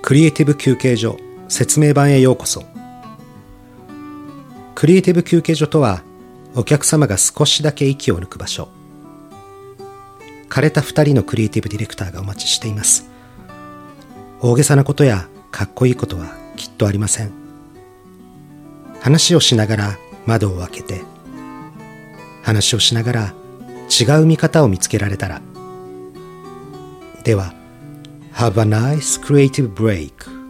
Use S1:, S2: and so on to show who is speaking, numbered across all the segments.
S1: クリエイティブ休憩所説明版へようこそ。クリエイティブ休憩所とは、お客様が少しだけ息を抜く場所。枯れた2人のクリエイティブディレクターがお待ちしています。大げさなことやかっこいいことはきっとありません。話をしながら窓を開けて、話をしながら違う見方を見つけられたら。では、Have a nice creative break。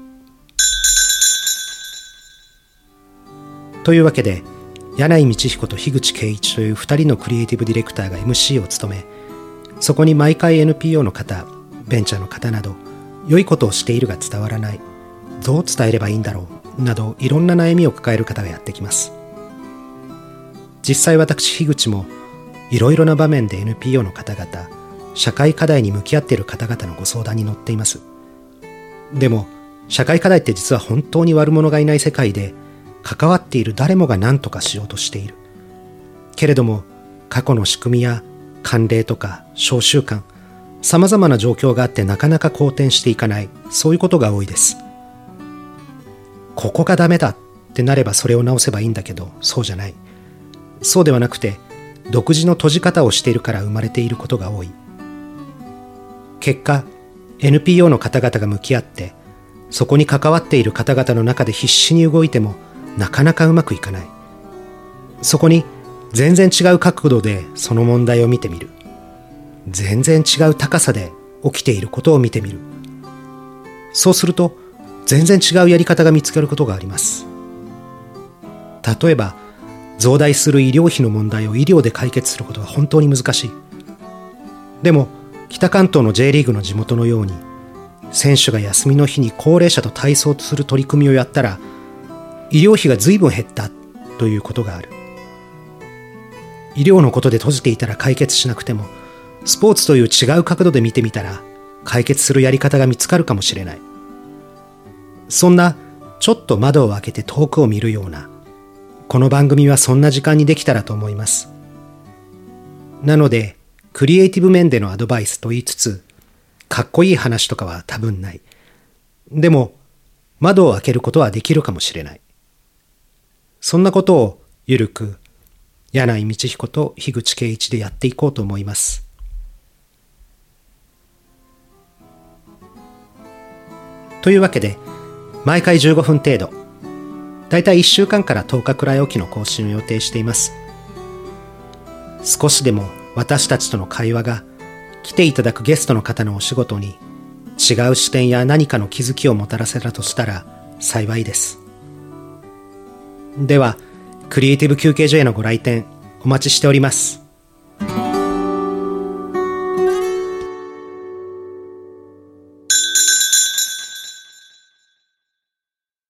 S1: というわけで、柳井道彦と樋口圭一という2人のクリエイティブディレクターが MC を務め、そこに毎回 NPO の方、ベンチャーの方など、良いことをしているが伝わらない、どう伝えればいいんだろうなど、いろんな悩みを抱える方がやってきます。実際私樋口もいろいろな場面で NPO の方々、社会課題に向き合っている方々のご相談に乗っています。でも社会課題って実は本当に悪者がいない世界で、関わっている誰もが何とかしようとしている。けれども過去の仕組みや慣例とか召集慣、様々な状況があってなかなか好転していかない、そういうことが多いです。ここがダメだってなればそれを直せばいいんだけど、そうじゃない。そうではなくて、独自の閉じ方をしているから生まれていることが多い。結果、NPO の方々が向き合って、そこに関わっている方々の中で必死に動いてもなかなかうまくいかない。そこに全然違う角度でその問題を見てみる。全然違う高さで起きていることを見てみる。そうすると全然違うやり方が見つかることがあります。例えば、増大する医療費の問題を医療で解決することは本当に難しい。でも北関東の J リーグの地元のように、選手が休みの日に高齢者と体操する取り組みをやったら、医療費が随分減ったということがある。医療のことで閉じていたら解決しなくても、スポーツという違う角度で見てみたら解決するやり方が見つかるかもしれない。そんなちょっと窓を開けて遠くを見るような、この番組はそんな時間にできたらと思います。なのでクリエイティブ面でのアドバイスと言いつつ、かっこいい話とかは多分ない。でも窓を開けることはできるかもしれない。そんなことをゆるく柳井道彦と樋口圭一でやっていこうと思います。というわけで、毎回15分程度、だいたい1週間から10日くらいおきの更新を予定しています。少しでも私たちとの会話が来ていただくゲストの方のお仕事に違う視点や何かの気づきをもたらせたとしたら幸いです。では、クリエイティブ休憩所へのご来店お待ちしております。